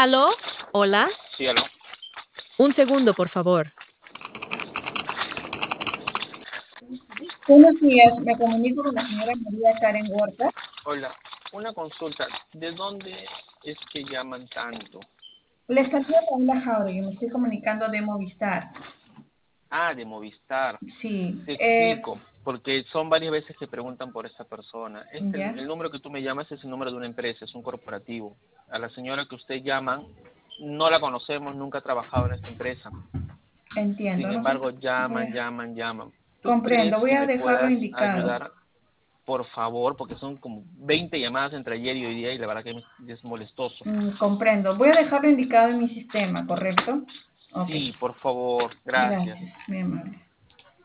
¿Aló? ¿Hola? Sí, aló. Un segundo, por favor. Buenos días, me comunico con la señora María Karen Huerta. Hola. Una consulta. ¿De dónde es que llaman tanto? Le saluda Paula Jauregui, me estoy comunicando de Movistar. Ah, de Movistar. Sí, Te explico, porque son varias veces que preguntan por esta persona. ya, El número que tú me llamas es el número de una empresa, es un corporativo. A la señora que usted llaman, no la conocemos, nunca ha trabajado en esta empresa. Sin entiendo, no sé, embargo, llaman, llaman, llaman. ¿Tú crees comprendo, voy que a me dejarlo puedas indicado. ayudar, por favor? Porque son como 20 llamadas entre ayer y hoy día y la verdad que es molestoso. Comprendo, voy a dejarlo indicado en mi sistema, ¿correcto? Ok, Sí, por favor, gracias. gracias, muy amable.